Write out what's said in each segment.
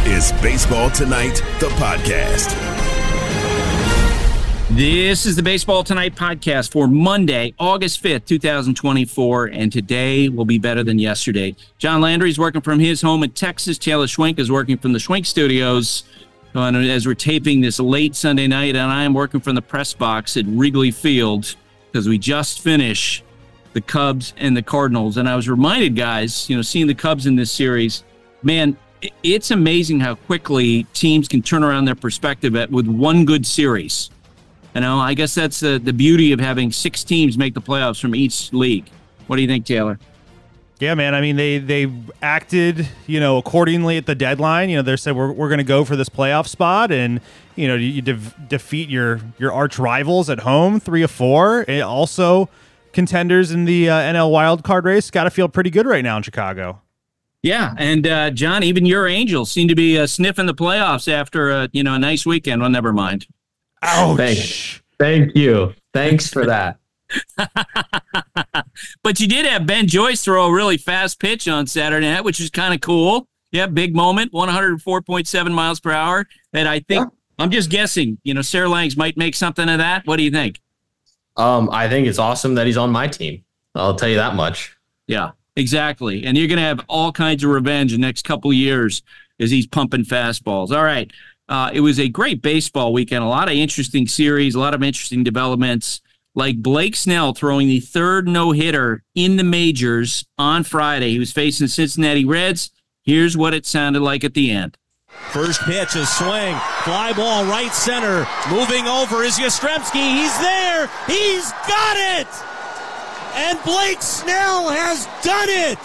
is Baseball Tonight, the podcast. This is the Baseball Tonight podcast for Monday, August 5th, 2024, and today will be better than yesterday. John Landry is working from his home in Texas. Taylor Schwenk is working from the Schwenk Studios as we're taping this late Sunday night, and I am working from the press box at Wrigley Field because we just finished the Cubs and the Cardinals. And I was reminded, guys, seeing the Cubs in this series, man, it's amazing how quickly teams can turn around their perspective with one good series. I guess that's the beauty of having 6 teams make the playoffs from each league. What do you think, Taylor? Yeah, man. I mean, they acted, accordingly at the deadline. They said we're going to go for this playoff spot, and you defeat your arch rivals at home, 3 of 4. And also, contenders in the NL wild card race got to feel pretty good right now in Chicago. Yeah, and John, even your Angels seem to be sniffing the playoffs after a nice weekend. Well, never mind. Ouch. Thank you. Thanks for that. But you did have Ben Joyce throw a really fast pitch on Saturday night, which is kind of cool. Yeah, big moment, 104.7 miles per hour. And I think, I'm just guessing, Sarah Langs might make something of that. What do you think? I think it's awesome that he's on my team. I'll tell you that much. Yeah, exactly. And you're going to have all kinds of revenge the next couple of years as he's pumping fastballs. All right. It was a great baseball weekend, a lot of interesting series, a lot of interesting developments, like Blake Snell throwing the 3rd no-hitter in the majors on Friday. He was facing the Cincinnati Reds. Here's what it sounded like at the end. First pitch, a swing, fly ball right center, moving over is Yastrzemski. He's there. He's got it. And Blake Snell has done it.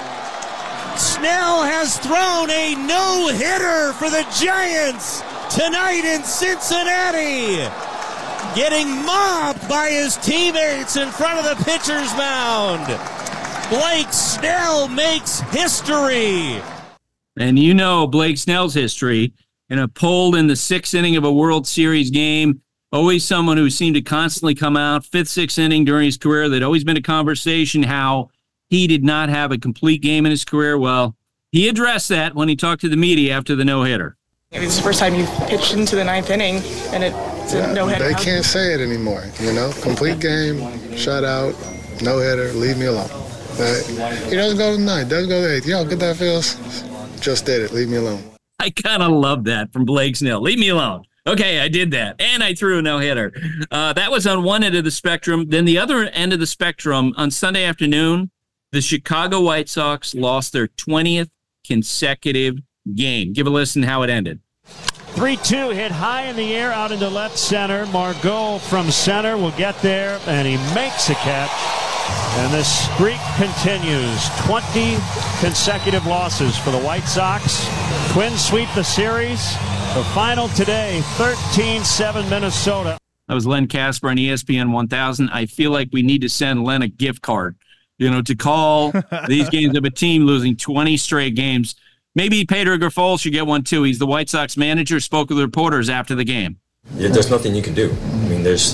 Snell has thrown a no-hitter for the Giants tonight in Cincinnati. Getting mobbed by his teammates in front of the pitcher's mound. Blake Snell makes history. And Blake Snell's history, pulled in the 6th inning of a World Series game. Always someone who seemed to constantly come out, 5th, 6th inning during his career. There'd always been a conversation how he did not have a complete game in his career. Well, he addressed that when he talked to the media after the no-hitter. It's the first time you've pitched into the 9th inning, and it's a no-hitter. They can't say it anymore, Complete game, shutout, no-hitter, leave me alone. But he doesn't go to the 9th, doesn't go to the 8th. Yo, get that feels. Just did it. Leave me alone. I kind of love that from Blake Snell. Leave me alone. Okay, I did that. And I threw a no-hitter. That was on one end of the spectrum. Then the other end of the spectrum, on Sunday afternoon, the Chicago White Sox lost their 20th consecutive game. Give a listen how it ended. 3-2 hit high in the air out into left center. Margot from center will get there, and he makes a catch. And this streak continues. 20 consecutive losses for the White Sox. Twins sweep the series. The final today, 13-7 Minnesota. That was Len Casper on ESPN 1000. I feel like we need to send Len a gift card, to call these games of a team losing 20 straight games. Maybe Pedro Grifol should get one too. He's the White Sox manager, spoke with reporters after the game. Yeah, there's nothing you can do. I mean, there's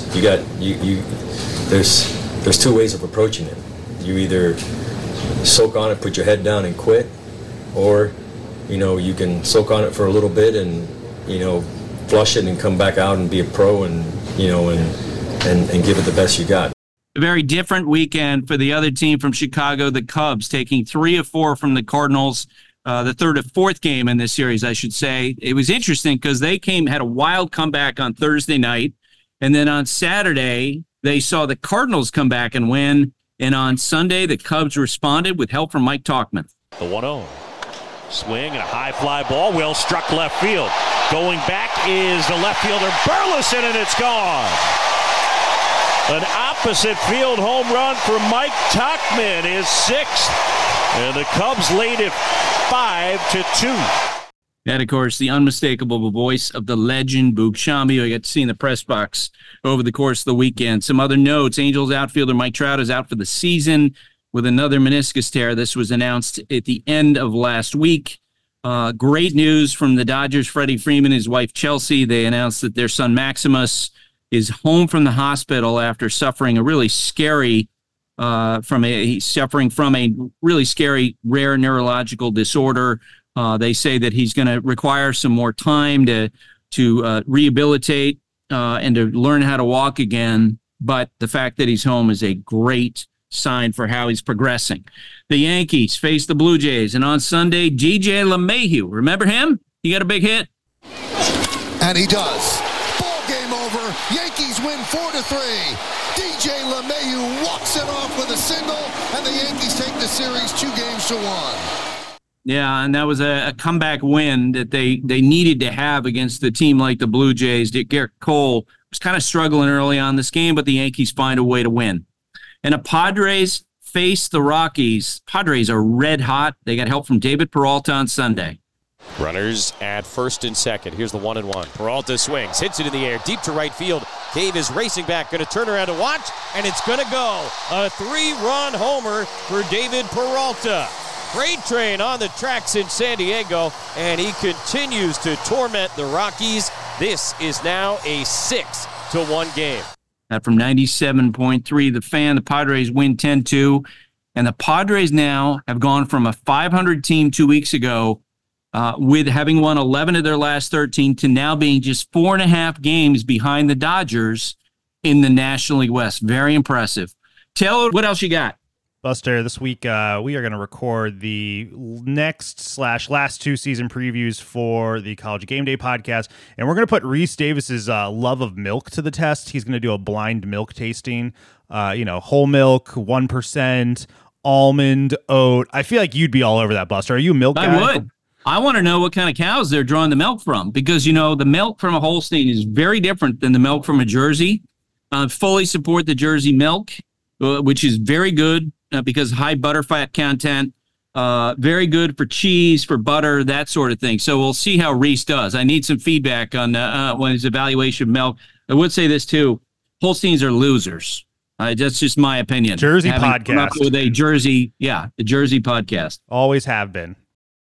2 ways of approaching it. You either soak on it, put your head down and quit, or, you can soak on it for a little bit and, flush it and come back out and be a pro and give it the best you got. A very different weekend for the other team from Chicago, the Cubs, taking 3 of 4 from the Cardinals, the 3rd of 4th game in this series, I should say. It was interesting because they had a wild comeback on Thursday night, and then on Saturday, they saw the Cardinals come back and win, and on Sunday, the Cubs responded with help from Mike Tauchman. The 1-0. Swing and a high fly ball, well struck left field. Going back is the left fielder Burleson, and it's gone. An opposite field home run for Mike Tauchman, his 6th. And the Cubs lead it 5-2. And, of course, the unmistakable voice of the legend, Boog Sciambi, I got to see in the press box over the course of the weekend. Some other notes, Angels outfielder Mike Trout is out for the season with another meniscus tear. This was announced at the end of last week. Great news from the Dodgers, Freddie Freeman, his wife Chelsea. They announced that their son Maximus is home from the hospital after suffering a really scary he's suffering from a really scary rare neurological disorder. They say that he's going to require some more time to rehabilitate and to learn how to walk again. But the fact that he's home is a great sign for how he's progressing. The Yankees face the Blue Jays, and on Sunday, DJ LeMahieu, remember him? He got a big hit. And he does. Ball game over. Yankees win 4-3. DJ LeMahieu walks it off with a single, and the Yankees take the series 2-1. Yeah, and that was a comeback win that they needed to have against a team like the Blue Jays. Garrett Cole was kind of struggling early on this game, but the Yankees find a way to win. And the Padres face the Rockies. Padres are red hot. They got help from David Peralta on Sunday. Runners at first and second. Here's the 1-1. Peralta swings, hits it in the air, deep to right field. Cave is racing back, going to turn around to watch, and it's going to go. A 3-run homer for David Peralta. Freight train on the tracks in San Diego, and he continues to torment the Rockies. This is now a 6-1 game. From 97.3, The Fan, the Padres win 10-2. And the Padres now have gone from a 500 team 2 weeks ago with having won 11 of their last 13 to now being just 4.5 games behind the Dodgers in the National League West. Very impressive. Taylor, what else you got? Buster, this week we are going to record the next/last 2 season previews for the College Game Day podcast, and we're going to put Reese Davis's love of milk to the test. He's going to do a blind milk tasting, whole milk, 1%, almond, oat. I feel like you'd be all over that, Buster. Are you a milk guy? I would. I want to know what kind of cows they're drawing the milk from, because, the milk from a Holstein is very different than the milk from a Jersey. Fully support the Jersey milk, which is very good. Because high butter fat content, very good for cheese, for butter, that sort of thing. So we'll see how Reese does. I need some feedback on when his evaluation of milk. I would say this too: Holsteins are losers. That's just my opinion. Jersey Having podcast come up with a Jersey, the Jersey podcast. Always have been.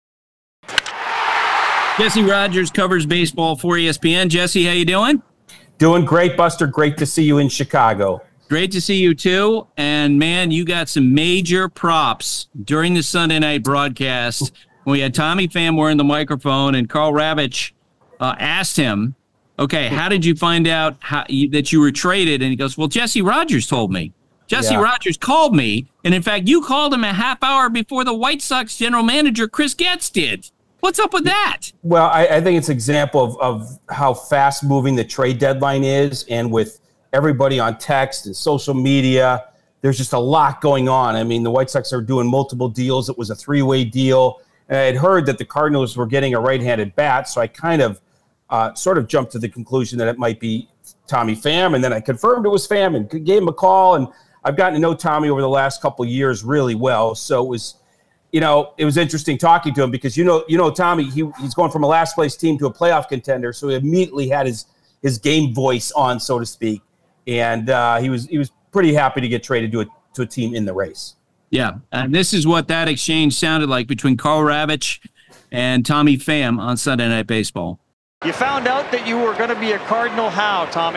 Jesse Rogers covers baseball for ESPN. Jesse, how you doing? Doing great, Buster. Great to see you in Chicago. Great to see you, too. And, man, you got some major props during the Sunday night broadcast. We had Tommy Pham wearing the microphone, and Karl Ravech asked him, okay, how did you find out that you were traded? And he goes, well, Jesse Rogers told me. Jesse Rogers called me, and, in fact, you called him a half hour before the White Sox general manager, Chris Getz, did. What's up with that? Well, I think it's an example of how fast-moving the trade deadline is, and with everybody on text and social media, there's just a lot going on. I mean, the White Sox are doing multiple deals. It was a 3-way deal. And I had heard that the Cardinals were getting a right-handed bat, so I kind of sort of jumped to the conclusion that it might be Tommy Pham, and then I confirmed it was Pham and gave him a call. And I've gotten to know Tommy over the last couple of years really well, so it was interesting talking to him because Tommy, he's going from a last-place team to a playoff contender, so he immediately had his game voice on, so to speak. And he was pretty happy to get traded to a team in the race. Yeah, and this is what that exchange sounded like between Karl Ravech and Tommy Pham on Sunday Night Baseball. You found out that you were going to be a Cardinal how, Tommy?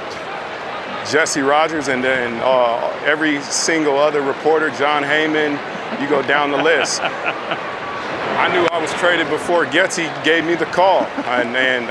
Jesse Rogers and then every single other reporter, John Heyman, you go down the list. I knew I was traded before Getzy gave me the call, and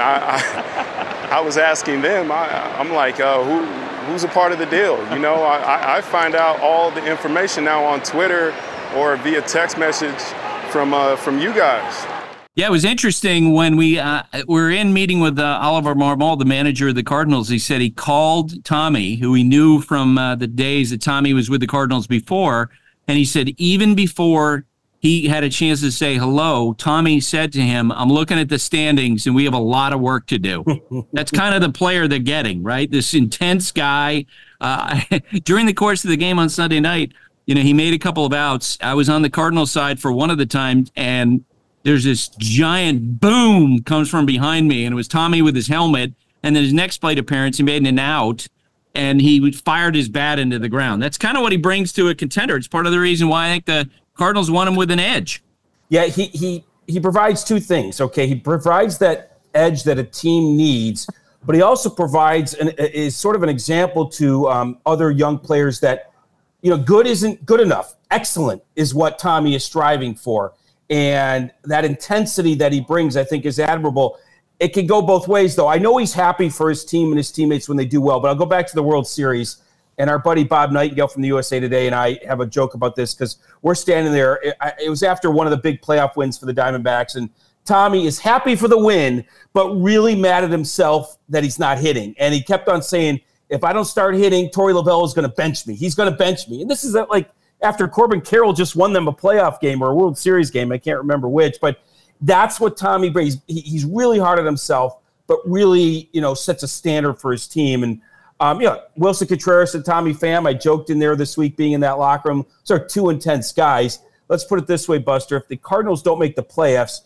I was asking them. I'm like, who's a part of the deal? I find out all the information now on Twitter or via text message from you guys. Yeah, it was interesting when we were in meeting with Oliver Marmol, the manager of the Cardinals. He said he called Tommy, who he knew from the days that Tommy was with the Cardinals before, and he said even before he had a chance to say hello, Tommy said to him, I'm looking at the standings, and we have a lot of work to do. That's kind of the player they're getting, right? This intense guy. During the course of the game on Sunday night, he made a couple of outs. I was on the Cardinals side for one of the times, and there's this giant boom comes from behind me, and it was Tommy with his helmet, and then his next plate appearance, he made an out, and he fired his bat into the ground. That's kind of what he brings to a contender. It's part of the reason why I think the Cardinals want him with an edge. Yeah, he provides two things, okay? He provides that edge that a team needs, but he also provides is sort of an example to other young players that, good isn't good enough. Excellent is what Tommy is striving for. And that intensity that he brings, I think, is admirable. It can go both ways, though. I know he's happy for his team and his teammates when they do well, but I'll go back to the World Series. And our buddy Bob Nightingale from the USA Today and I have a joke about this because we're standing there. It was after one of the big playoff wins for the Diamondbacks, and Tommy is happy for the win, but really mad at himself that he's not hitting. And he kept on saying, if I don't start hitting, Torey Lovullo is going to bench me. He's going to bench me. And this is like after Corbin Carroll just won them a playoff game or a World Series game. I can't remember which, but that's what Tommy brings. He's really hard on himself, but really, sets a standard for his team. And Wilson Contreras and Tommy Pham, I joked in there this week being in that locker room. Those are two intense guys. Let's put it this way, Buster. If the Cardinals don't make the playoffs,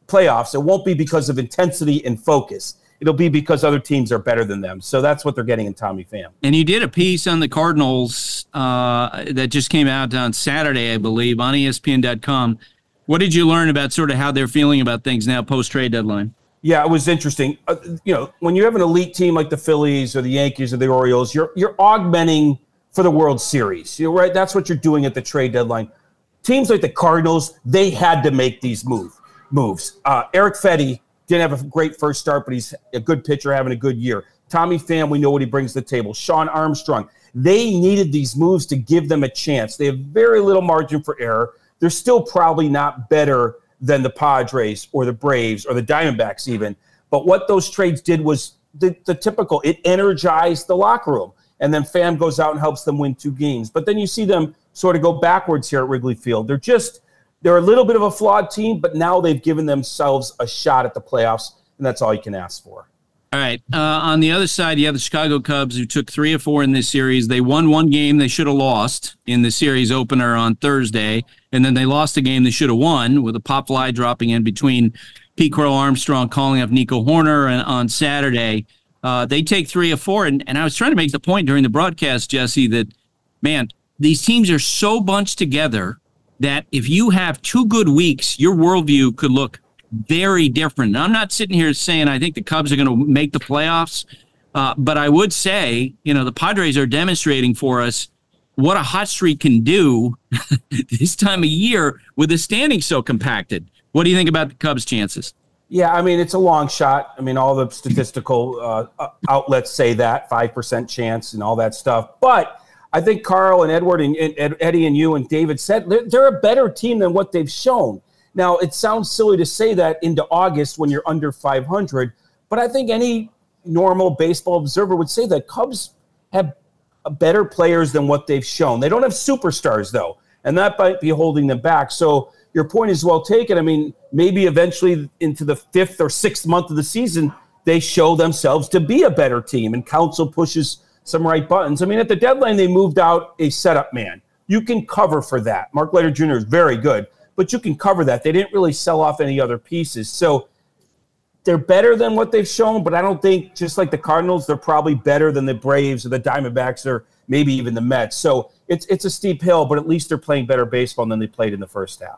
it won't be because of intensity and focus. It'll be because other teams are better than them. So that's what they're getting in Tommy Pham. And you did a piece on the Cardinals that just came out on Saturday, I believe, on ESPN.com. What did you learn about sort of how they're feeling about things now post-trade deadline? Yeah, it was interesting. When you have an elite team like the Phillies or the Yankees or the Orioles, you're augmenting for the World Series. Right? That's what you're doing at the trade deadline. Teams like the Cardinals, they had to make these moves. Eric Fedde didn't have a great first start, but he's a good pitcher having a good year. Tommy Pham, we know what he brings to the table. Sean Armstrong. They needed these moves to give them a chance. They have very little margin for error. They're still probably not better than the Padres or the Braves or the Diamondbacks even. But what those trades did was the typical. It energized the locker room. And then Pham goes out and helps them win 2 games. But then you see them sort of go backwards here at Wrigley Field. They're a little bit of a flawed team, but now they've given themselves a shot at the playoffs, and that's all you can ask for. All right. On the other side, you have the Chicago Cubs, who took 3 of 4 in this series. They won 1 game they should have lost in the series opener on Thursday, and then they lost a game they should have won with a pop fly dropping in between Pete Crow-Armstrong calling up Nico Horner on Saturday. They take 3 of 4, and I was trying to make the point during the broadcast, Jesse, that, man, these teams are so bunched together that if you have 2 good weeks, your worldview could look very different. Now, I'm not sitting here saying I think the Cubs are going to make the playoffs, but I would say, the Padres are demonstrating for us what a hot streak can do this time of year with the standings so compacted. What do you think about the Cubs' chances? Yeah, it's a long shot. All the statistical outlets say that, 5% chance and all that stuff. But I think Carl and Edward and Eddie and you and David said they're a better team than what they've shown. Now, it sounds silly to say that into August when you're under 500, but I think any normal baseball observer would say that Cubs have better players than what they've shown. They don't have superstars, though, and that might be holding them back. So your point is well taken. Maybe eventually into the 5th or 6th month of the season, they show themselves to be a better team, and Counsell pushes some right buttons. At the deadline, they moved out a setup man. You can cover for that. Mark Leiter Jr. is very good, but you can cover that. They didn't really sell off any other pieces. So they're better than what they've shown, but I don't think, just like the Cardinals, they're probably better than the Braves or the Diamondbacks or maybe even the Mets. So it's a steep hill, but at least they're playing better baseball than they played in the first half.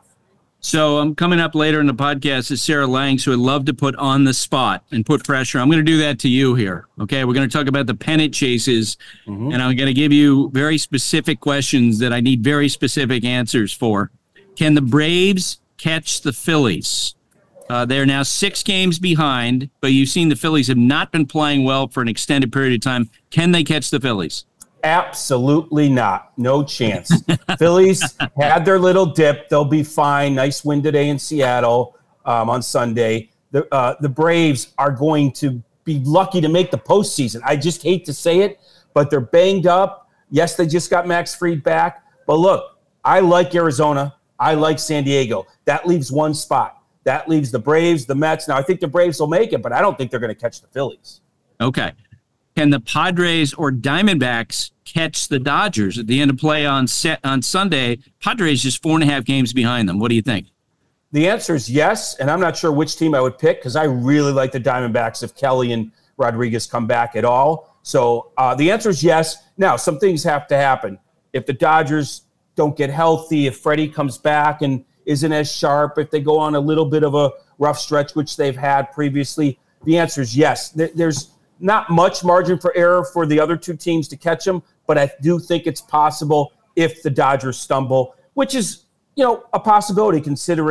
So coming up later in the podcast is Sarah Langs, who I'd love to put on the spot and put pressure. I'm going to do that to you here, okay? We're going to talk about the pennant chases, and I'm going to give you very specific questions that I need very specific answers for. Can the Braves catch the Phillies? They're now 6 games behind, but you've seen the Phillies have not been playing well for an extended period of time. Can they catch the Phillies? Absolutely not. No chance. Phillies had their little dip. They'll be fine. Nice win today in Seattle on Sunday. The Braves are going to be lucky to make the postseason. I just hate to say it, but they're banged up. Yes, they just got Max Fried back. But look, I like Arizona. I like San Diego. That leaves one spot. That leaves the Braves, the Mets. Now, I think the Braves will make it, but I don't think they're going to catch the Phillies. Okay. Can the Padres or Diamondbacks catch the Dodgers at the end of play on Sunday? Padres just 4.5 games behind them. What do you think? The answer is yes, and I'm not sure which team I would pick because I really like the Diamondbacks if Kelly and Rodriguez come back at all. So the answer is yes. Now, some things have to happen. If the Dodgers don't get healthy, if Freddie comes back and isn't as sharp, if they go on a little bit of a rough stretch, which they've had previously, the answer is yes. There's not much margin for error for the other 2 teams to catch them, but I do think it's possible if the Dodgers stumble, which is, a possibility considering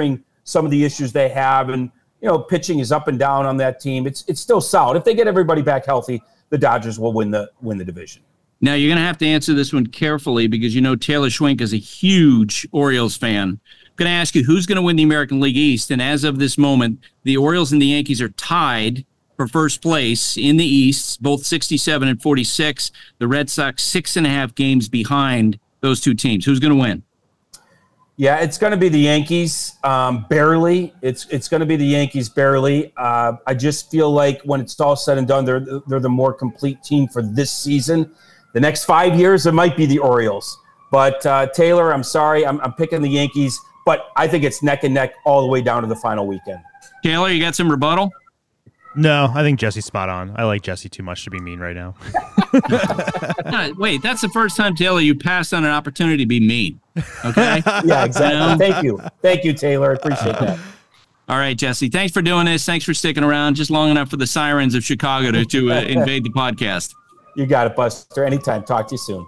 some of the issues they have. And, pitching is up and down on that team. It's still solid. If they get everybody back healthy, the Dodgers will win the division. Now, you're going to have to answer this one carefully because Taylor Schwenk is a huge Orioles fan. I'm going to ask you, who's going to win the American League East? And as of this moment, the Orioles and the Yankees are tied for first place in the East, both 67 and 46. The Red Sox 6.5 games behind those two teams. Who's going to win? Yeah, it's going to be the Yankees, barely. It's going to be the Yankees barely. I just feel like when it's all said and done, they're the more complete team for this season. The next 5 years, it might be the Orioles. But Taylor, I'm sorry, I'm picking the Yankees, but I think it's neck and neck all the way down to the final weekend. Taylor, you got some rebuttal? No, I think Jesse's spot on. I like Jesse too much to be mean right now. Wait, that's the first time, Taylor, you passed on an opportunity to be mean. Okay? Yeah, exactly. Thank you, Taylor. I appreciate that. All right, Jesse. Thanks for doing this. Thanks for sticking around just long enough for the sirens of Chicago to invade the podcast. You got it, Buster. Anytime. Talk to you soon.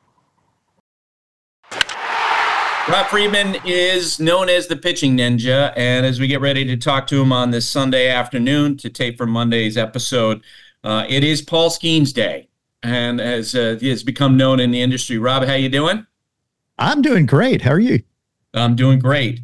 Rob Friedman is known as the pitching ninja, and as we get ready to talk to him on this Sunday afternoon to tape for Monday's episode, it is Paul Skeens Day, and as he has become known in the industry. Rob, how you doing? I'm doing great. How are you? I'm doing great.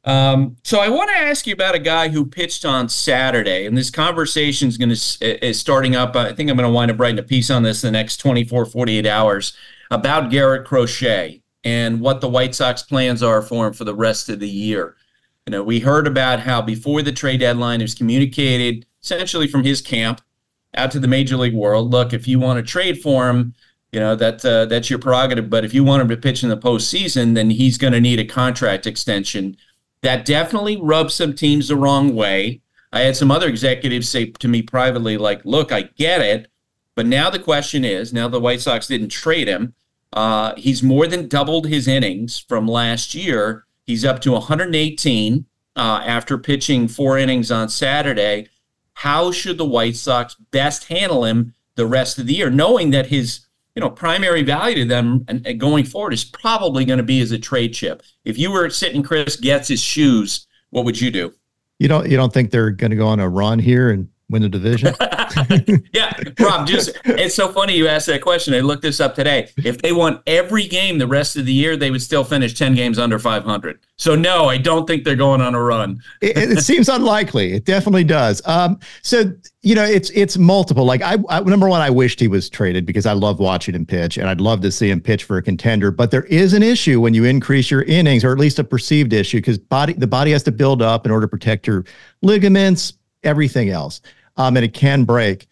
So I want to ask you about a guy who pitched on Saturday, and this conversation is starting up. I think I'm going to wind up writing a piece on this in the next 24, 48 hours about Garrett Crochet and what the White Sox plans are for him for the rest of the year. We heard about how before the trade deadline, it was communicated essentially from his camp out to the Major League world. Look, if you want to trade for him, that's your prerogative. But if you want him to pitch in the postseason, then he's going to need a contract extension. That definitely rubs some teams the wrong way. I had some other executives say to me privately, like, look, I get it. But now the question is, now the White Sox didn't trade him, he's more than doubled his innings from last year. He's up to 118 after pitching 4 innings on Saturday. How should the White Sox best handle him the rest of the year, knowing that his primary value to them and going forward is probably going to be as a trade chip? If you were sitting Chris Getz's shoes, what would you do? You don't think they're going to go on a run here and win the division? Yeah, Rob, it's so funny you asked that question. I looked this up today. If they won every game the rest of the year, they would still finish 10 games under 500. So no, I don't think they're going on a run. It seems unlikely. It definitely does. So it's multiple. Like I number one, I wished he was traded because I love watching him pitch, and I'd love to see him pitch for a contender. But there is an issue when you increase your innings, or at least a perceived issue, because the body has to build up in order to protect your ligaments, everything else. And it can break.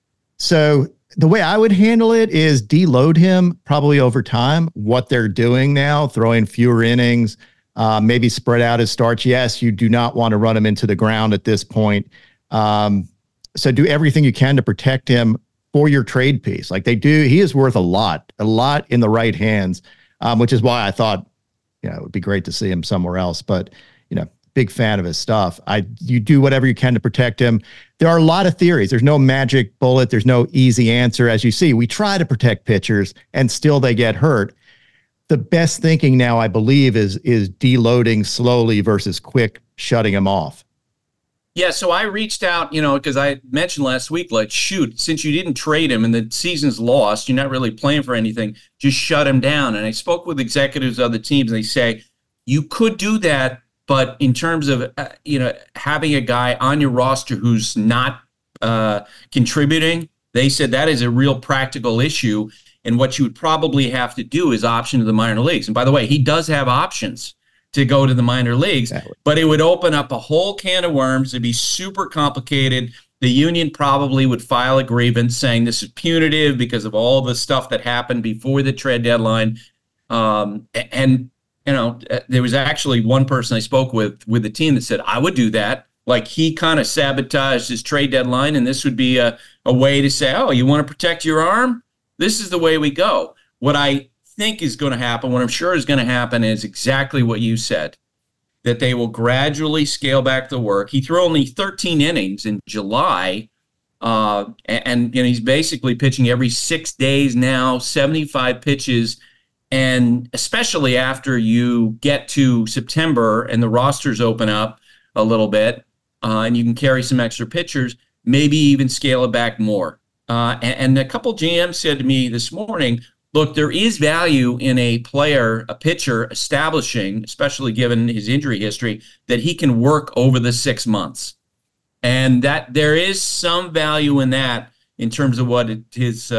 So the way I would handle it is deload him probably over time. What they're doing now, throwing fewer innings, maybe spread out his starts. Yes, you do not want to run him into the ground at this point. So do everything you can to protect him for your trade piece. Like they do, he is worth a lot in the right hands, which is why I thought, it would be great to see him somewhere else. But, big fan of his stuff. You do whatever you can to protect him. There are a lot of theories. There's no magic bullet. There's no easy answer. As you see, we try to protect pitchers and still they get hurt. The best thinking now, I believe, is deloading slowly versus quick shutting him off. Yeah, so I reached out, because I mentioned last week, like, shoot, since you didn't trade him and the season's lost, you're not really playing for anything, just shut him down. And I spoke with executives of other teams, and they say, you could do that, but in terms of, having a guy on your roster who's not contributing, they said that is a real practical issue. And what you would probably have to do is option to the minor leagues. And by the way, he does have options to go to the minor leagues, but it would open up a whole can of worms. It'd be super complicated. The union probably would file a grievance saying this is punitive because of all the stuff that happened before the trade deadline. There was actually one person I spoke with the team that said, I would do that. Like he kind of sabotaged his trade deadline, and this would be a way to say, oh, you want to protect your arm? This is the way we go. What I think is going to happen, what I'm sure is going to happen is exactly what you said, that they will gradually scale back the work. He threw only 13 innings in July, and he's basically pitching every 6 days now, 75 pitches. And especially after you get to September and the rosters open up, a little bit, and you can carry some extra pitchers, maybe even scale it back more. And a couple GMs said to me this morning, look, there is value in a pitcher establishing, especially given his injury history, that he can work over the 6 months. And that there is some value in that in terms of what he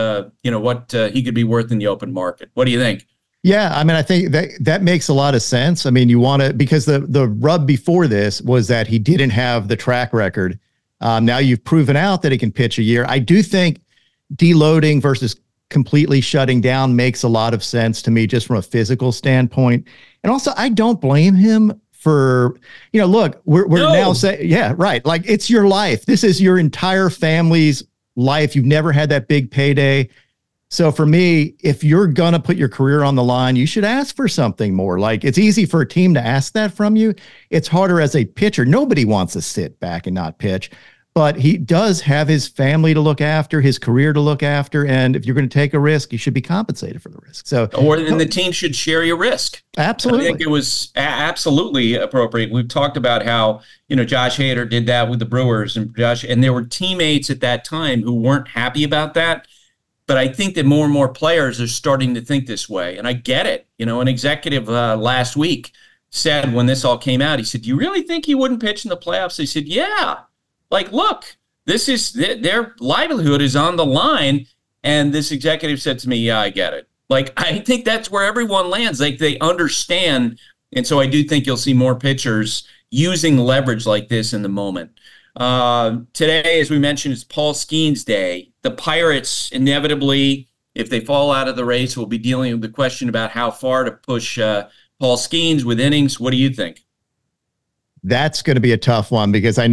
could be worth in the open market. What do you think? Yeah, I mean, I think that makes a lot of sense. I mean, you want to, because the rub before this was that he didn't have the track record. Now you've proven out that he can pitch a year. I do think deloading versus completely shutting down makes a lot of sense to me, just from a physical standpoint. And also, I don't blame him for, look, we're now saying, yeah, right. Like, it's your life. This is your entire family's life. You've never had that big payday. So for me, if you're going to put your career on the line, you should ask for something more. Like, it's easy for a team to ask that from you. It's harder as a pitcher. Nobody wants to sit back and not pitch. But he does have his family to look after, his career to look after. And if you're going to take a risk, you should be compensated for the risk. Or then the team should share your risk. Absolutely. I think it was absolutely appropriate. We've talked about how, Josh Hader did that with the Brewers, and there were teammates at that time who weren't happy about that. But I think that more and more players are starting to think this way. And I get it. An executive last week said, when this all came out, he said, do you really think he wouldn't pitch in the playoffs? I said, yeah. Like, look, this is their livelihood is on the line. And this executive said to me, yeah, I get it. Like, I think that's where everyone lands. Like, they understand. And so I do think you'll see more pitchers using leverage like this in the moment. Today, as we mentioned, is Paul Skeens Day. The Pirates, inevitably, if they fall out of the race, will be dealing with the question about how far to push Paul Skeens with innings. What do you think? That's going to be a tough one, because I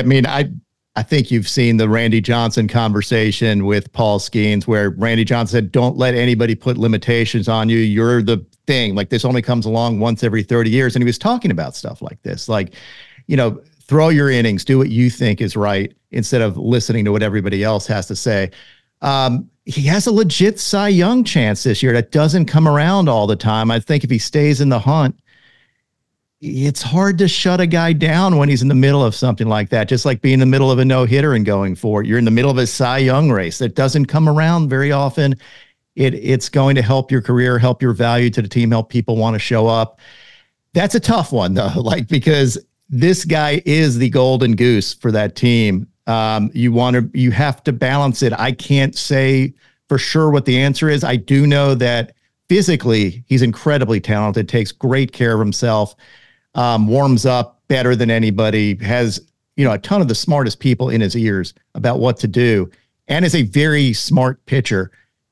think you've seen the Randy Johnson conversation with Paul Skeens, where Randy Johnson said, don't let anybody put limitations on you. You're the thing. Like, this only comes along once every 30 years. And he was talking about stuff like this, like, throw your innings, do what you think is right, instead of listening to what everybody else has to say. He has a legit Cy Young chance this year that doesn't come around all the time. I think if he stays in the hunt, it's hard to shut a guy down when he's in the middle of something like that, just like being in the middle of a no-hitter and going for it. You're in the middle of a Cy Young race that doesn't come around very often. It's going to help your career, help your value to the team, help people want to show up. That's a tough one, though, because this guy is the golden goose for that team. You have to balance it. I can't say for sure what the answer is. I do know that physically he's incredibly talented, takes great care of himself, warms up better than anybody, has, a ton of the smartest people in his ears about what to do, and is a very smart pitcher.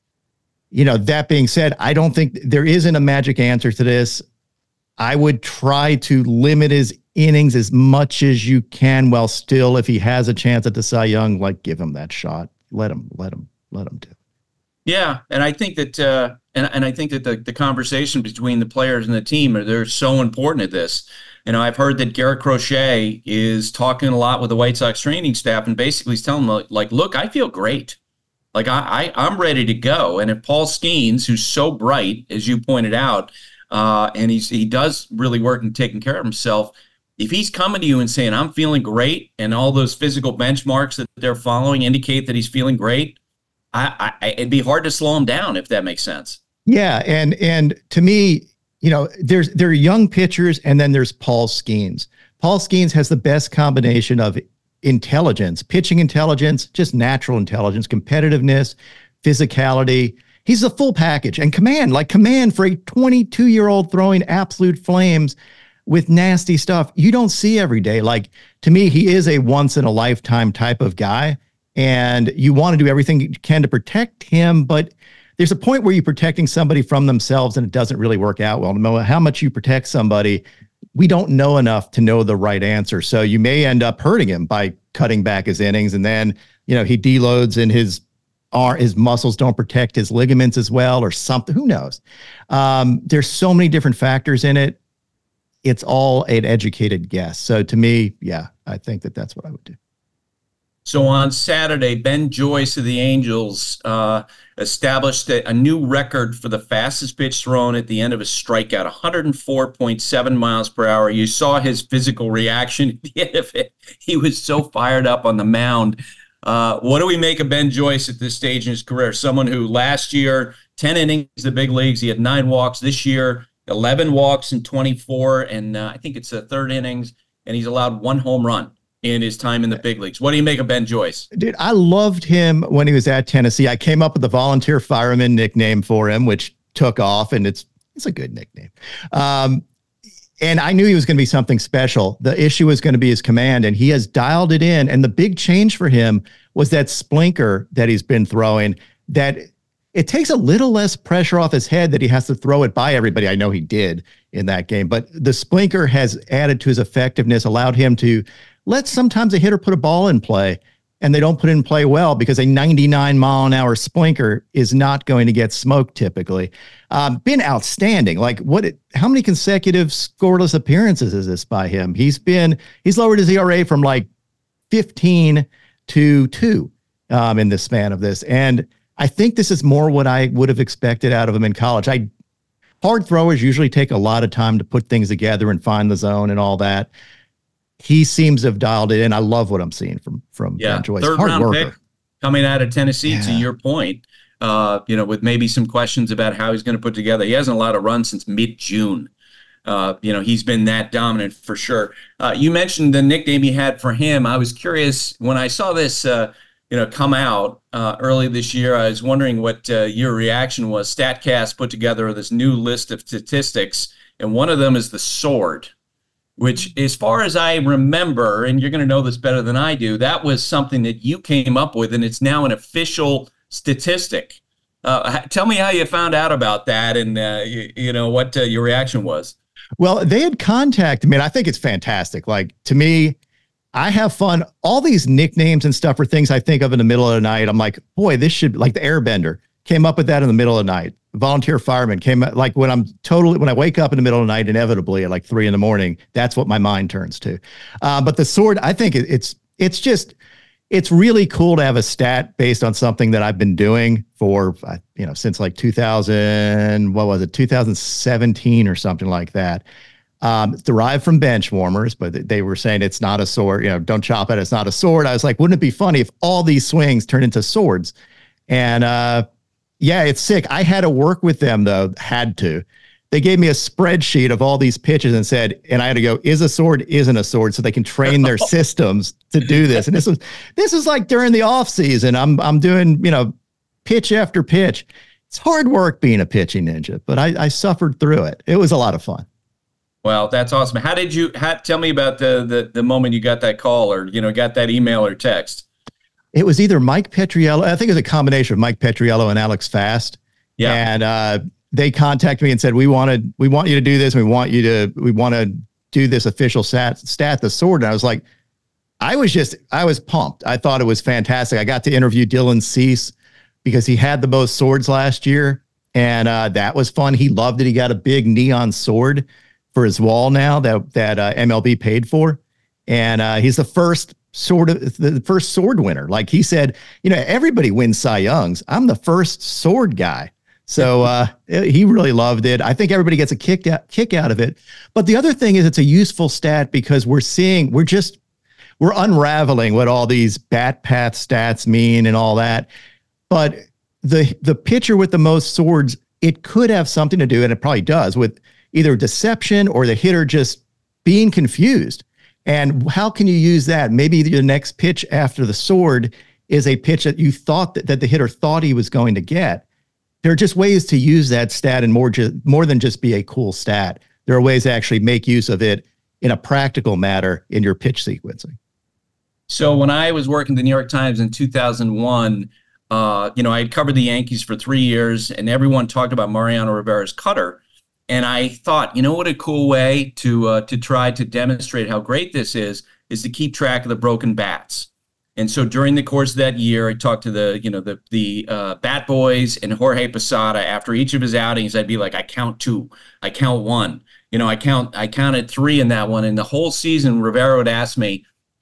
That being said, I don't think there isn't a magic answer to this. I would try to limit his innings as much as you can, while still, if he has a chance at the Cy Young, give him that shot. Let him do it. Yeah, and I think that I think that the conversation between the players and the team they're so important at this. I've heard that Garrett Crochet is talking a lot with the White Sox training staff, and basically he's telling them, look, I feel great. Like, I'm ready to go. And if Paul Skeens, who's so bright, as you pointed out, and he does really work in taking care of himself, if he's coming to you and saying, I'm feeling great, and all those physical benchmarks that they're following indicate that he's feeling great, it'd be hard to slow him down, if that makes sense. Yeah. And to me, there are young pitchers, and then there's Paul Skeens. Paul Skeens has the best combination of intelligence, pitching intelligence, just natural intelligence, competitiveness, physicality. He's a full package, and command for a 22-year-old throwing absolute flames with nasty stuff you don't see every day. To me, he is a once in a lifetime type of guy, and you want to do everything you can to protect him. But there's a point where you're protecting somebody from themselves, and it doesn't really work out well. No matter how much you protect somebody, we don't know enough to know the right answer. So you may end up hurting him by cutting back his innings, and then, he deloads and his muscles don't protect his ligaments as well, or something. Who knows? There's so many different factors in it. It's all an educated guess. So to me, yeah, I think that's what I would do. So on Saturday, Ben Joyce of the Angels established a new record for the fastest pitch thrown at the end of a strikeout, 104.7 miles per hour. You saw his physical reaction at the end of it. He was so fired up on the mound. What do we make of Ben Joyce at this stage in his career? Someone who last year, 10 innings, the big leagues, he had 9 walks. This year, 11 walks in 24, and I think it's the third innings, and he's allowed 1 home run in his time in the big leagues. What do you make of Ben Joyce? Dude, I loved him when he was at Tennessee. I came up with the volunteer fireman nickname for him, which took off, and it's a good nickname. And I knew he was going to be something special. The issue was going to be his command, and he has dialed it in. And the big change for him was that splinker that he's been throwing, that it takes a little less pressure off his head that he has to throw it by everybody. I know he did in that game, but the splinker has added to his effectiveness, allowed him to let sometimes a hitter put a ball in play and they don't put it in play well because a 99-mile-an-hour splinker is not going to get smoked typically. Been outstanding. Like how many consecutive scoreless appearances is this by him? He's lowered his ERA from like 15 to 2 in the span of this. And I think this is more what I would have expected out of him in college. Hard throwers usually take a lot of time to put things together and find the zone and all that. He seems to have dialed it in. I love what I'm seeing from Ben Joyce. Third Hard round worker. pick coming out of Tennessee, to your point, with maybe some questions about how he's going to put together. He hasn't allowed a run since mid-June. He's been that dominant for sure. You mentioned the nickname he had for him. I was curious when I saw this, come out early this year. I was wondering what your reaction was. StatCast put together this new list of statistics, and one of them is the sword, which, as far as I remember, and you're going to know this better than I do, that was something that you came up with, and it's now an official statistic. Tell me how you found out about that, and what your reaction was. Well, they had contacted me, and I think it's fantastic. Like, to me, I have fun. All these nicknames and stuff are things I think of in the middle of the night. I'm like, boy, this should, like the Airbender, came up with that in the middle of the night. Volunteer fireman came up, like when I wake up in the middle of the night, inevitably at like 3 a.m, that's what my mind turns to. But the sword, I think it's really cool to have a stat based on something that I've been doing for, since like 2017 or something like that. It's derived from bench warmers, but they were saying it's not a sword, don't chop it. It's not a sword. I was like, wouldn't it be funny if all these swings turned into swords? And, yeah, it's sick. I had to work with them, though. Had to. They gave me a spreadsheet of all these pitches and said, and I had to go, is a sword, isn't a sword, so they can train their systems to do this. And this was like during the off season. I'm doing, pitch after pitch. It's hard work being a pitching ninja, but I suffered through it. It was a lot of fun. Well, that's awesome. How did you tell me about the moment you got that call or got that email or text? It was either Mike Petriello. I think it was a combination of Mike Petriello and Alex Fast. Yeah. And they contacted me and said, we want you to do this. We want to do this official stat, the sword. And I was like, I was pumped. I thought it was fantastic. I got to interview Dylan Cease because he had the most swords last year. And that was fun. He loved it. He got a big neon sword for his wall now that MLB paid for. And he's the first sword winner. Like he said, everybody wins Cy Youngs. I'm the first sword guy. So he really loved it. I think everybody gets a kick out of it. But the other thing is it's a useful stat because we're unraveling what all these bat path stats mean and all that. But the pitcher with the most swords, it could have something to do, and it probably does, with either deception or the hitter just being confused. And how can you use that? Maybe the next pitch after the sword is a pitch that you thought that the hitter thought he was going to get. There are just ways to use that stat and more than just be a cool stat. There are ways to actually make use of it in a practical matter in your pitch sequencing. So when I was working at the New York Times in 2001, I had covered the Yankees for 3 years, and everyone talked about Mariano Rivera's cutter. And I thought, what a cool way to try to demonstrate how great this is to keep track of the broken bats. And so during the course of that year, I talked to the Bat Boys and Jorge Posada. After each of his outings, I'd be like, I count 2, I count 1. I counted 3 in that one. And the whole season, Rivera would ask me,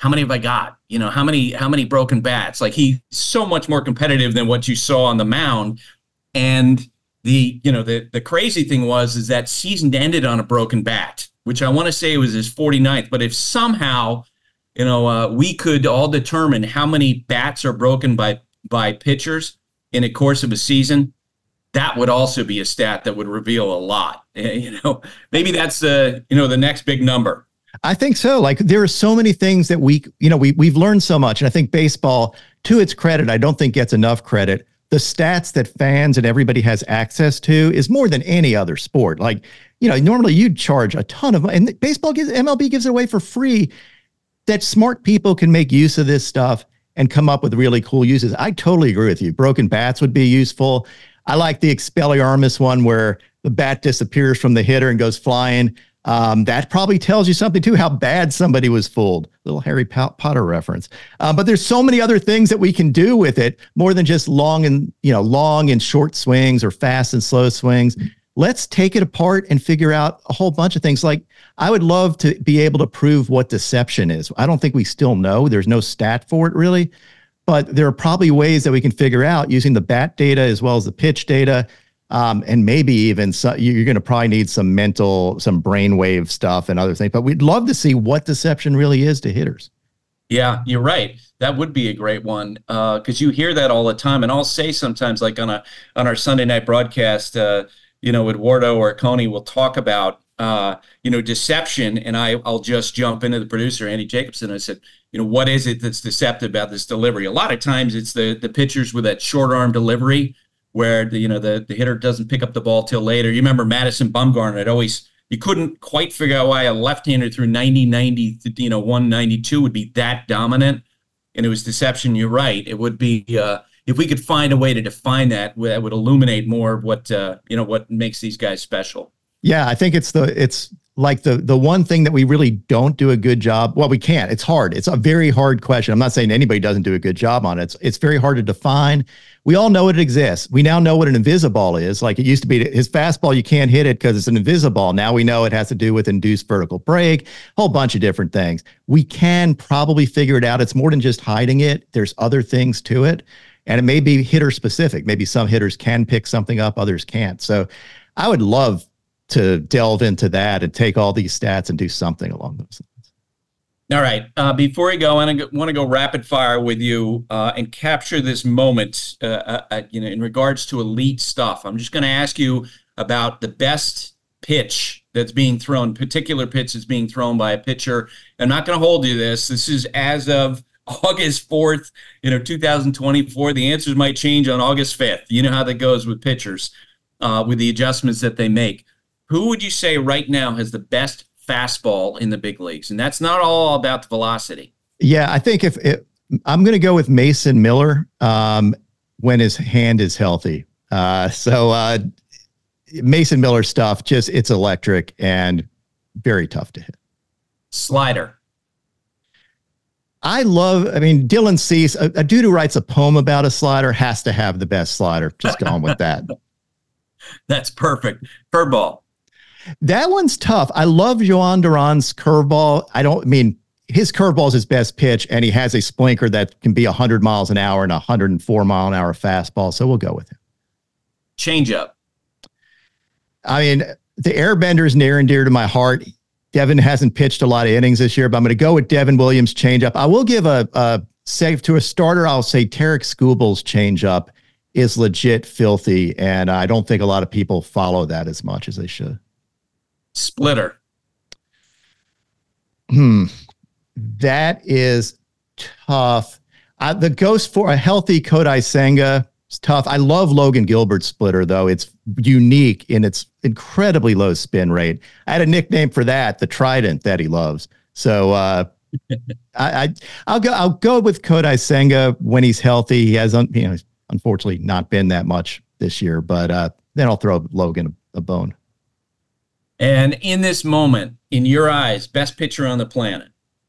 how many have I got? You know, how many broken bats? Like, he's so much more competitive than what you saw on the mound. And the crazy thing is that season ended on a broken bat, which I want to say was his 49th. But if somehow, we could all determine how many bats are broken by pitchers in a course of a season, that would also be a stat that would reveal a lot. Maybe that's the next big number. I think so. Like, there are so many things that we've learned so much. And I think baseball, to its credit, I don't think gets enough credit. The stats that fans and everybody has access to is more than any other sport. Like, normally you'd charge a ton of money, and MLB gives it away for free, that smart people can make use of this stuff and come up with really cool uses. I totally agree with you. Broken bats would be useful. I like the Expelliarmus one where the bat disappears from the hitter and goes flying. That probably tells you something too, how bad somebody was fooled. Little Harry Potter reference. But there's so many other things that we can do with it, more than just long and short swings or fast and slow swings. Let's take it apart and figure out a whole bunch of things. Like, I would love to be able to prove what deception is. I don't think we still know. There's no stat for it really, but there are probably ways that we can figure out using the bat data as well as the pitch data. And maybe even you're going to probably need some brainwave stuff and other things, but we'd love to see what deception really is to hitters. Yeah, you're right. That would be a great one, because you hear that all the time. And I'll say sometimes, like on our Sunday night broadcast, Eduardo or Coney will talk about, deception. And I'll just jump into the producer, Andy Jacobson. I said, what is it that's deceptive about this delivery? A lot of times it's the pitchers with that short arm delivery, where the hitter doesn't pick up the ball till later. You remember Madison Bumgarner, you couldn't quite figure out why a left-hander through 90, 192 would be that dominant. And it was deception. You're right. It would be, if we could find a way to define that would illuminate more of what makes these guys special. Yeah, I think it's like the one thing that we really don't do a good job. Well, we can't. It's hard. It's a very hard question. I'm not saying anybody doesn't do a good job on it. It's very hard to define. We all know it exists. We now know what an invisiball is. Like, it used to be his fastball, you can't hit it because it's an invisiball. Now we know it has to do with induced vertical break, a whole bunch of different things. We can probably figure it out. It's more than just hiding it. There's other things to it. And it may be hitter specific. Maybe some hitters can pick something up, others can't. So I would love to delve into that and take all these stats and do something along those lines. All right. Before we go, I want to go rapid fire with you and capture this moment, in regards to elite stuff. I'm just going to ask you about the best pitch that's being thrown, particular pitch that's being thrown by a pitcher. I'm not going to hold you this. This is as of August 4th, 2024. The answers might change on August 5th. You know how that goes with pitchers, with the adjustments that they make. Who would you say right now has the best fastball in the big leagues? And that's not all about the velocity. Yeah, I think I'm going to go with Mason Miller when his hand is healthy. Mason Miller stuff, it's electric and very tough to hit. Slider. Dylan Cease, a dude who writes a poem about a slider has to have the best slider. Just going with that. That's perfect. Curveball. That one's tough. I love Joan Duran's curveball. His curveball is his best pitch, and he has a splinter that can be 100 miles an hour and 104 mile an hour fastball. So we'll go with him. Changeup. The airbender is near and dear to my heart. Devin hasn't pitched a lot of innings this year, but I'm going to go with Devin Williams' changeup. I will give a save to a starter. I'll say Tarek Skubal's changeup is legit filthy, and I don't think a lot of people follow that as much as they should. Splitter. That is tough. The ghost for a healthy Kodai Senga is tough. I love Logan Gilbert's splitter, though. It's unique in its incredibly low spin rate. I had a nickname for that, the Trident, that he loves. So I'll go with Kodai Senga when he's healthy. He has unfortunately not been that much this year, but then I'll throw Logan a bone. And in this moment, in your eyes, best pitcher on the planet?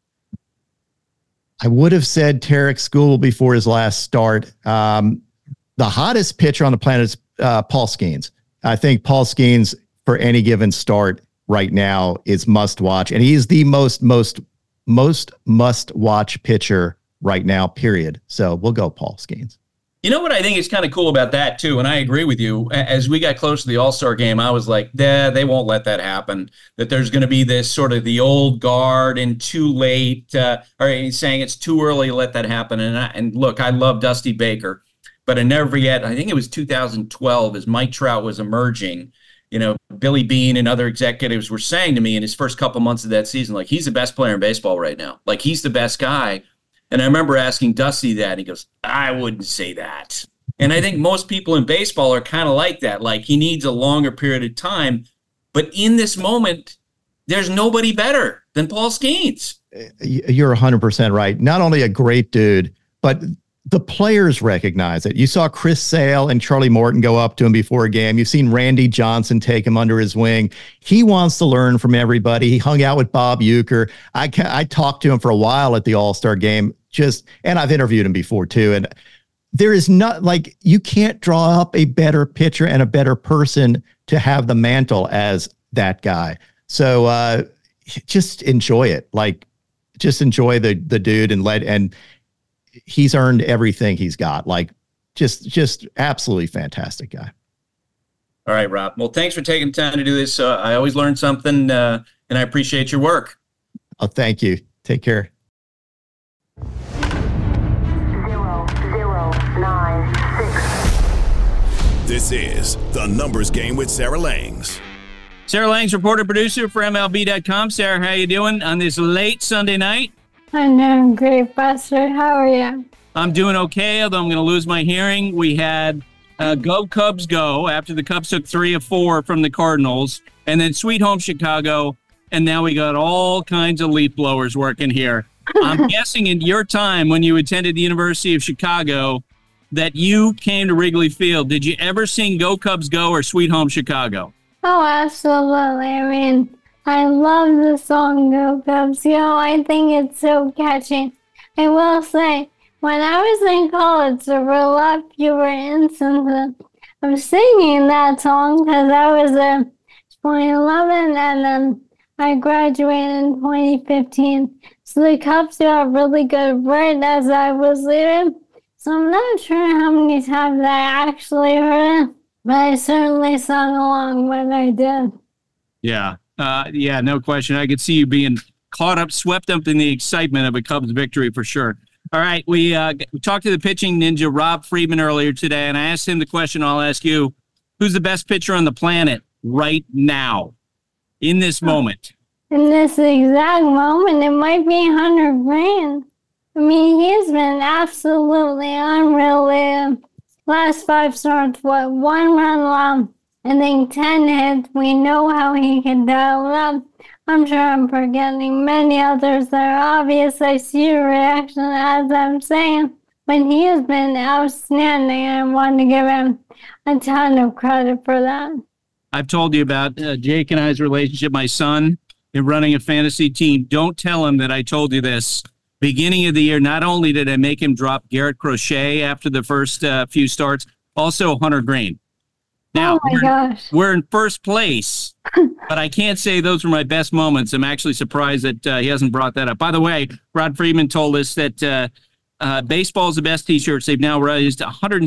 I would have said Tarek Skubal before his last start. The hottest pitcher on the planet is Paul Skeens. I think Paul Skeens, for any given start right now, is must watch. And he's the most most must-watch pitcher right now, period. So we'll go Paul Skeens. You know what I think is kind of cool about that, too, and I agree with you. As we got close to the All-Star game, I was like, they won't let that happen, that there's going to be this sort of the old guard and too late, or saying it's too early to let that happen. And look, I love Dusty Baker, but I never forget, I think it was 2012, as Mike Trout was emerging, Billy Beane and other executives were saying to me in his first couple months of that season, like, he's the best player in baseball right now. Like, he's the best guy. And I remember asking Dusty that, and he goes, I wouldn't say that. And I think most people in baseball are kind of like that. Like, he needs a longer period of time. But in this moment, there's nobody better than Paul Skeens. You're 100% right. Not only a great dude, but the players recognize it. You saw Chris Sale and Charlie Morton go up to him before a game. You've seen Randy Johnson take him under his wing. He wants to learn from everybody. He hung out with Bob Uecker. I talked to him for a while at the All-Star game, and I've interviewed him before too. And there is not, like, you can't draw up a better pitcher and a better person to have the mantle as that guy. So just enjoy it. Like, just enjoy the dude and he's earned everything he's got. Like, just absolutely fantastic guy. All right, Rob. Well, thanks for taking time to do this. I always learn something, and I appreciate your work. Oh, thank you. Take care. 0096. This is The Numbers Game with Sarah Langs. Sarah Langs, reporter, producer for MLB.com. Sarah, how you doing on this late Sunday night? I'm doing great, Buster. How are you? I'm doing okay, although I'm going to lose my hearing. We had Go Cubs Go after the Cubs took 3 of 4 from the Cardinals, and then Sweet Home Chicago, and now we got all kinds of leaf blowers working here. I'm guessing in your time when you attended the University of Chicago that you came to Wrigley Field. Did you ever sing Go Cubs Go or Sweet Home Chicago? Oh, absolutely. I mean, I love the song Go Cubs. I think it's so catchy. I will say, when I was in college, there were a lot fewer instances of singing that song because I was in 2011 and then I graduated in 2015. So the Cubs got really good right as I was leaving. So I'm not sure how many times I actually heard it, but I certainly sung along when I did. Yeah. No question. I could see you being caught up, swept up in the excitement of a Cubs victory for sure. All right, we talked to the pitching ninja, Rob Friedman, earlier today, and I asked him the question I'll ask you. Who's the best pitcher on the planet right now, in this moment? In this exact moment, it might be Hunter Greene. I mean, he's been absolutely unreal. Last 5 starts, 1 run long, I think 10 hits. We know how he can dial up. I'm sure I'm forgetting many others that are obvious. I see your reaction as I'm saying, but he has been outstanding. I want to give him a ton of credit for that. I've told you about Jake and I's relationship. My son in running a fantasy team. Don't tell him that I told you this. Beginning of the year, not only did I make him drop Garrett Crochet after the first few starts, also Hunter Greene. Now, we're in first place, but I can't say those were my best moments. I'm actually surprised that he hasn't brought that up. By the way, Rod Friedman told us that baseball is the best T-shirts. They've now raised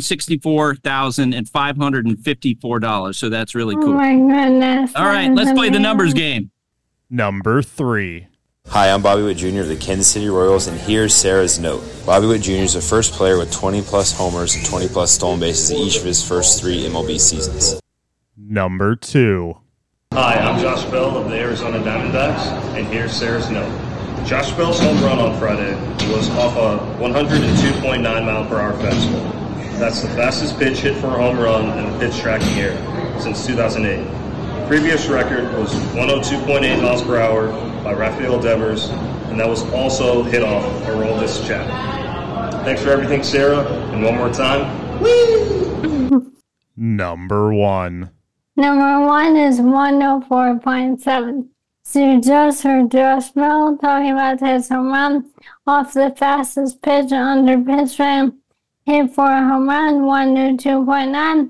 $164,554. So that's really cool. Oh, my goodness. All right, let's play the numbers game. Number 3. Hi, I'm Bobby Witt Jr. of the Kansas City Royals, and here's Sarah's note. Bobby Witt Jr. is the first player with 20-plus homers and 20-plus stolen bases in each of his first 3 MLB seasons. Number 2. Hi, I'm Josh Bell of the Arizona Diamondbacks, and here's Sarah's note. Josh Bell's home run on Friday was off a 102.9-mile-per-hour fastball. That's the fastest pitch hit for a home run in the pitch tracking era since 2008. The previous record was 102.8 miles per hour by Rafael Devers, and that was also hit off Aroldis Chapman. Thanks for everything, Sarah, and one more time, woo! Number 1. Number 1 is 104.7. So you just heard Josh Bell talking about his home run off the fastest pitch under pitch frame. Hit for a home run, 102.9.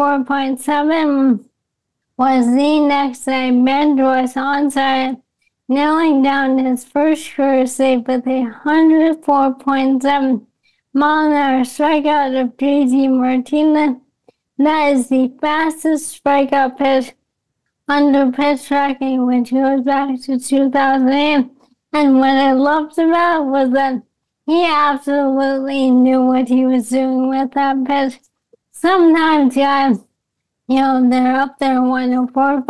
104.7 was the next day. Ben Joyce onside. nailing down his first career save with a 104.7 mile-an-hour strikeout of J.D. Martinez. That is the fastest strikeout pitch under pitch tracking, which goes back to 2008. And what I loved about it was that he absolutely knew what he was doing with that pitch. Sometimes guys, they're up there 104.5,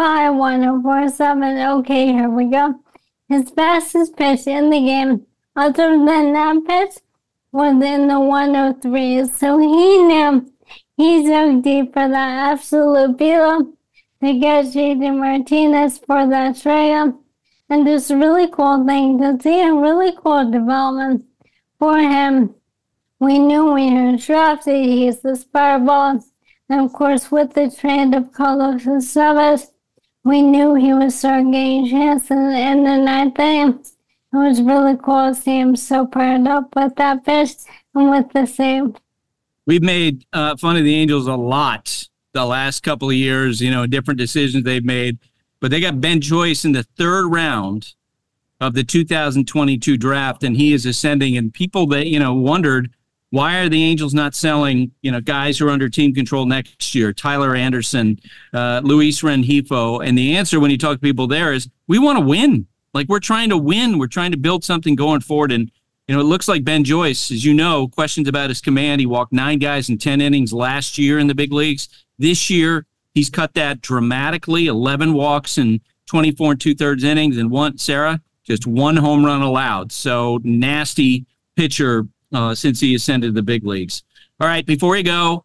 104.7. Okay, here we go. His fastest pitch in the game, other than that pitch, was in the 103s. So he knew he dug deep for that absolute beat-up to get J.D. Martinez for that strikeout. And just a really cool thing to see, a really cool development for him. We knew when he was drafted, he's the fireball. And of course, with the trade of Carlos Estevez, we knew he would start getting chances in the ninth inning. It was really cool to see him so fired up with that pitch and with the save. We've made fun of the Angels a lot the last couple of years, different decisions they've made. But they got Ben Joyce in the third round of the 2022 draft, and he is ascending. And people that, wondered, why are the Angels not selling, guys who are under team control next year? Tyler Anderson, Luis Rengifo. And the answer when you talk to people there is, we want to win. Like, we're trying to win. We're trying to build something going forward. And, it looks like Ben Joyce, as you know, questions about his command. He walked 9 guys in 10 innings last year in the big leagues. This year, he's cut that dramatically, 11 walks in 24 2/3 innings, and just one home run allowed. So nasty pitcher since he ascended the big leagues. All right, before we go,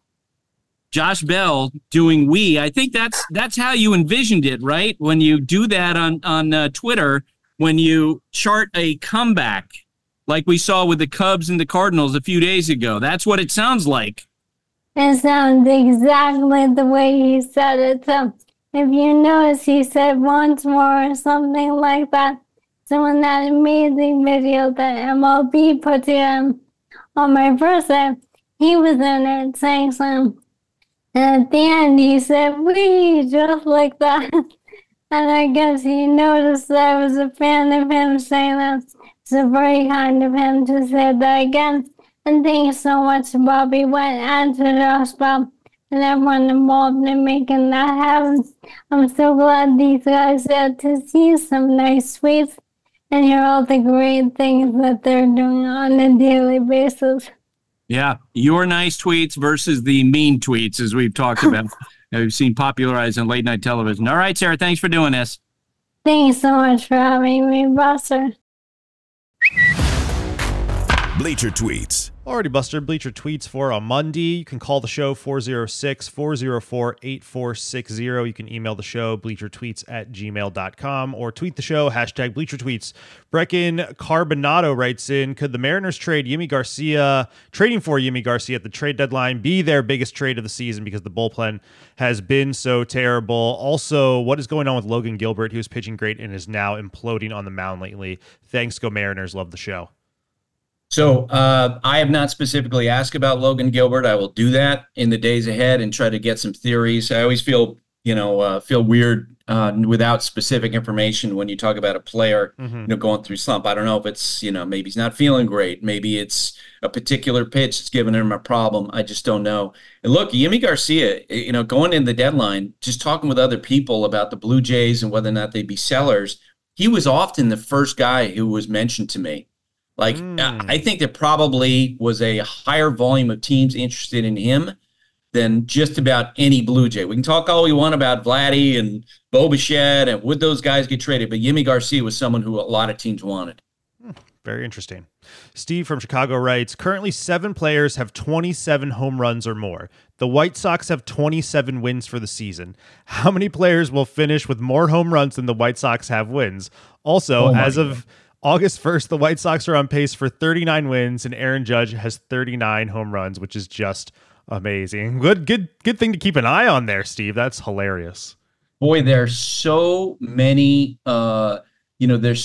Josh Bell doing I think that's how you envisioned it, right? When you do that on Twitter, when you chart a comeback, like we saw with the Cubs and the Cardinals a few days ago. That's what it sounds like. It sounds exactly the way he said it. So if you notice, he said once more or something like that. So in that amazing video that MLB put together on my birthday, he was in it saying something. And at the end, he said, "Wee," just like that. And I guess he noticed that I was a fan of him saying that. So very kind of him to say that again. And thanks so much to Bobby Witt and to Josh Bell and everyone involved in making that happen. I'm so glad these guys get to see some nice tweets and hear all the great things that they're doing on a daily basis. Yeah, your nice tweets versus the mean tweets, as we've talked about. We've seen popularized on late night television. All right, Sarah, thanks for doing this. Thanks so much for having me, Buster. Bleacher Tweets. Alrighty, Buster. Bleacher Tweets for a Monday. You can call the show 406-404-8460. You can email the show bleachertweets@gmail.com or tweet the show #BleacherTweets. Brecken Carbonado writes in, could the Mariners trading for Yimi Garcia at the trade deadline be their biggest trade of the season because the bullpen has been so terrible? Also, what is going on with Logan Gilbert? He was pitching great and is now imploding on the mound lately. Thanks, go Mariners. Love the show. So I have not specifically asked about Logan Gilbert. I will do that in the days ahead and try to get some theories. I always feel weird without specific information when you talk about a player, going through slump. I don't know if it's, maybe he's not feeling great. Maybe it's a particular pitch that's giving him a problem. I just don't know. And look, Yimi Garcia, going in the deadline, just talking with other people about the Blue Jays and whether or not they'd be sellers, he was often the first guy who was mentioned to me. I think there probably was a higher volume of teams interested in him than just about any Blue Jay. We can talk all we want about Vladdy and Bo Bichette and would those guys get traded, but Yimi Garcia was someone who a lot of teams wanted. Very interesting. Steve from Chicago writes, currently 7 players have 27 home runs or more. The White Sox have 27 wins for the season. How many players will finish with more home runs than the White Sox have wins? Also, as of August 1st, the White Sox are on pace for 39 wins, and Aaron Judge has 39 home runs, which is just amazing. Good thing to keep an eye on there, Steve. That's hilarious. Boy, there's so many, ways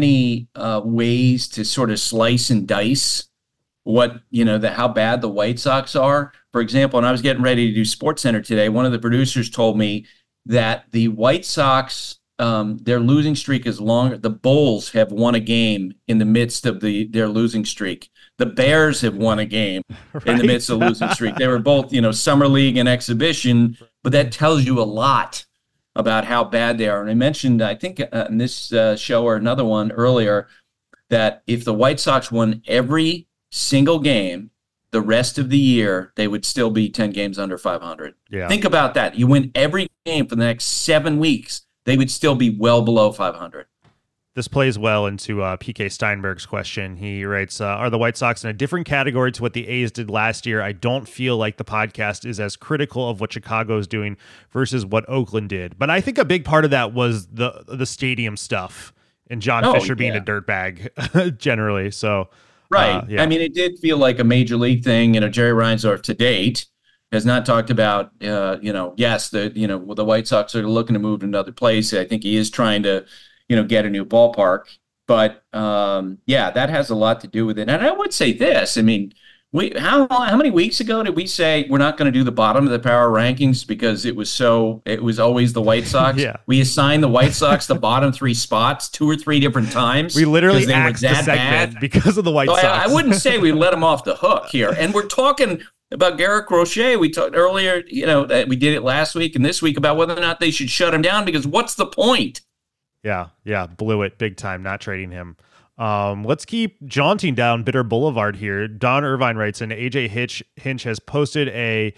to sort of slice and dice how bad the White Sox are. For example, when I was getting ready to do SportsCenter today, one of the producers told me that the White Sox their losing streak is longer. The Bulls have won a game in the midst of their losing streak. The Bears have won a game in the midst of losing streak. They were both, summer league and exhibition, but that tells you a lot about how bad they are. And I mentioned, I think in this show or another one earlier, that if the White Sox won every single game the rest of the year, they would still be 10 games under 500. Yeah. Think about that. You win every game for the next 7 weeks, they would still be well below 500. This plays well into PK Steinberg's question. He writes, are the White Sox in a different category to what the A's did last year? I don't feel like the podcast is as critical of what Chicago is doing versus what Oakland did. But I think a big part of that was the stadium stuff and John Fisher being a dirtbag generally. So, right. Yeah. I mean, it did feel like a major league thing. Jerry Reinsdorf to date has not talked about, yes, the White Sox are looking to move to another place. I think he is trying to, get a new ballpark. But, that has a lot to do with it. And I would say this, I mean, how many weeks ago did we say we're not going to do the bottom of the power rankings because it was always the White Sox? Yeah. We assigned the White Sox the bottom 3 spots 2 or 3 different times. We literally they axed the segment because of the White Sox. I wouldn't say we let them off the hook here. And we're talking about Garrett Crochet. We talked earlier, that we did it last week and this week about whether or not they should shut him down because what's the point? Yeah, blew it big time, not trading him. Let's keep jaunting down Bitter Boulevard here. Don Irvine writes, and AJ Hinch has posted a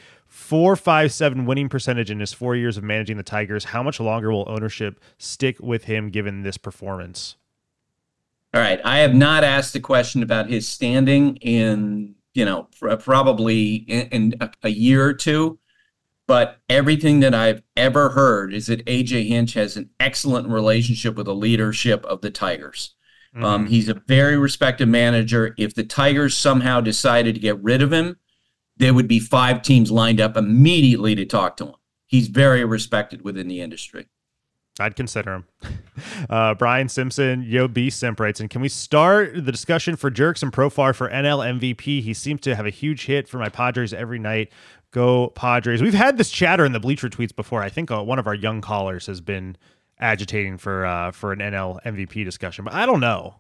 .457 winning percentage in his 4 years of managing the Tigers. How much longer will ownership stick with him given this performance? All right, I have not asked a question about his standing in, probably in a year or two. But everything that I've ever heard is that AJ Hinch has an excellent relationship with the leadership of the Tigers. Mm-hmm. He's a very respected manager. If the Tigers somehow decided to get rid of him, there would be 5 teams lined up immediately to talk to him. He's very respected within the industry. I'd consider him. Brian Simpson, Yo B. Simp writes, and can we start the discussion for Jerks and Profar for NL MVP? He seems to have a huge hit for my Padres every night. Go Padres. We've had this chatter in the Bleacher tweets before. I think one of our young callers has been agitating for an NL MVP discussion, but I don't know.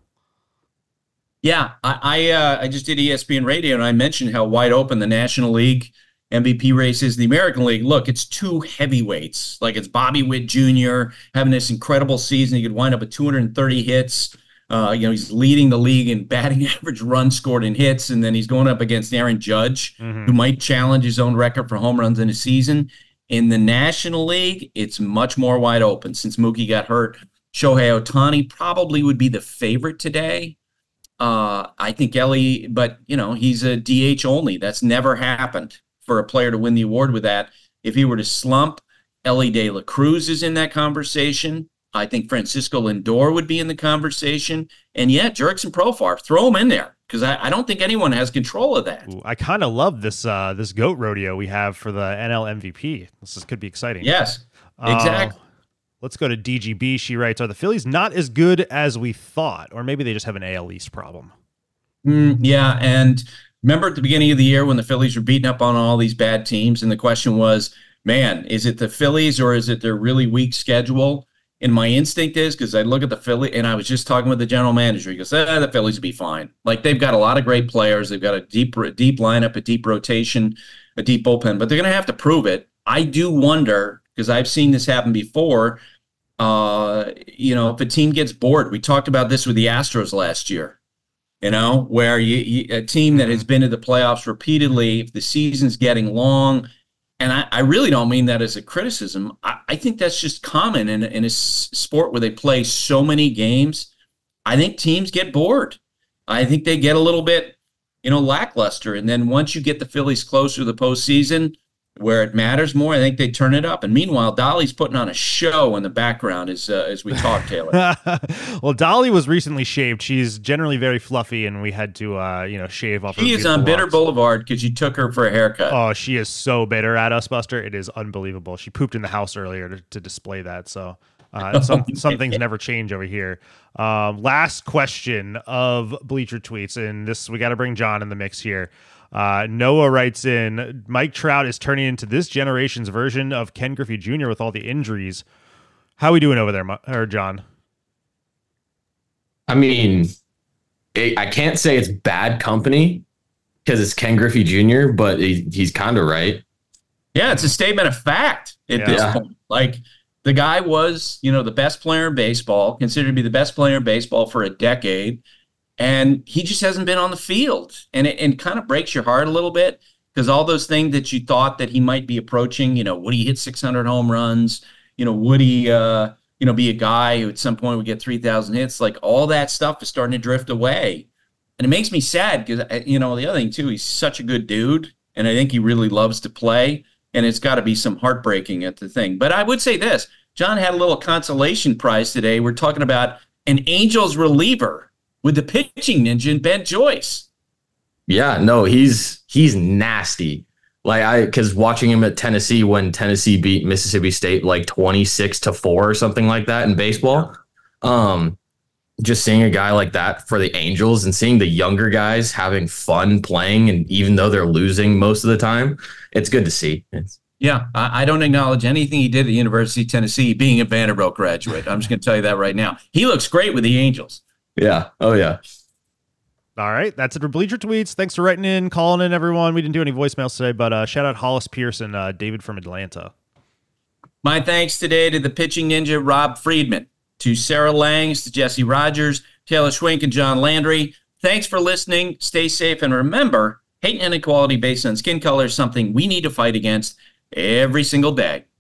Yeah, I just did ESPN Radio, and I mentioned how wide open the National League MVP race is. The American League, look, it's 2 heavyweights. Like it's Bobby Witt Jr. having this incredible season. He could wind up with 230 hits. He's leading the league in batting average, runs scored, and hits, and then he's going up against Aaron Judge, who might challenge his own record for home runs in a season. In the National League, it's much more wide open. Since Mookie got hurt, Shohei Ohtani probably would be the favorite today. I think Ellie, but, he's a DH only. That's never happened for a player to win the award with that. If he were to slump, Ellie De La Cruz is in that conversation. I think Francisco Lindor would be in the conversation. And Jerks and Profar, throw them in there because I don't think anyone has control of that. Ooh, I kind of love this GOAT rodeo we have for the NL MVP. This could be exciting. Yes, exactly. Let's go to DGB. She writes, are the Phillies not as good as we thought? Or maybe they just have an AL East problem. Yeah, and remember at the beginning of the year when the Phillies were beating up on all these bad teams, and the question was, man, is it the Phillies or is it their really weak schedule? And my instinct is, because I look at the Phillies, and I was just talking with the general manager, he goes, the Phillies will be fine. Like, they've got a lot of great players. They've got a deep lineup, a deep rotation, a deep bullpen, but they're going to have to prove it. I do wonder, because I've seen this happen before, if a team gets bored. We talked about this with the Astros last year, where a team that has been to the playoffs repeatedly, if the season's getting long, and I really don't mean that as a criticism. I think that's just common in a sport where they play so many games. I think teams get bored. I think they get a little bit, lackluster. And then once you get the Phillies closer to the postseason, where it matters more, I think they turn it up. And meanwhile, Dolly's putting on a show in the background as we talk, Taylor. Well, Dolly was recently shaved. She's generally very fluffy, and we had to, shave off her. She is on Bitter Boulevard because you took her for a haircut. Oh, she is so bitter at us, Buster. It is unbelievable. She pooped in the house earlier to display that. So some things never change over here. Last question of Bleacher Tweets, and this we got to bring John in the mix here. Noah writes in, Mike Trout is turning into this generation's version of Ken Griffey Jr. with all the injuries. How are we doing over there, John? I mean, I can't say it's bad company because it's Ken Griffey Jr., but he's kind of right. Yeah, it's a statement of fact at this point. Like, the guy was, the best player in baseball, considered to be the best player in baseball for a decade, and he just hasn't been on the field. And it kind of breaks your heart a little bit because all those things that you thought that he might be approaching, would he hit 600 home runs? Would he, be a guy who at some point would get 3,000 hits? Like, all that stuff is starting to drift away. And it makes me sad because, the other thing, too, he's such a good dude, and I think he really loves to play. And it's got to be some heartbreaking at the thing. But I would say this. John had a little consolation prize today. We're talking about an Angels reliever with the pitching ninja, Ben Joyce. Yeah, no, he's nasty. Because watching him at Tennessee when Tennessee beat Mississippi State 26-4 or something like that in baseball. Just seeing a guy like that for the Angels and seeing the younger guys having fun playing, and even though they're losing most of the time, it's good to see. Yeah, I don't acknowledge anything he did at the University of Tennessee, being a Vanderbilt graduate. I'm just going to tell you that right now. He looks great with the Angels. Yeah. Oh, yeah. All right. That's it for Bleacher Tweets. Thanks for writing in, calling in, everyone. We didn't do any voicemails today, but shout out Hollis Pierce and David from Atlanta. My thanks today to the pitching ninja, Rob Friedman, to Sarah Langs, to Jesse Rogers, Taylor Schwink, and John Landry. Thanks for listening. Stay safe. And remember, hate and inequality based on skin color is something we need to fight against every single day.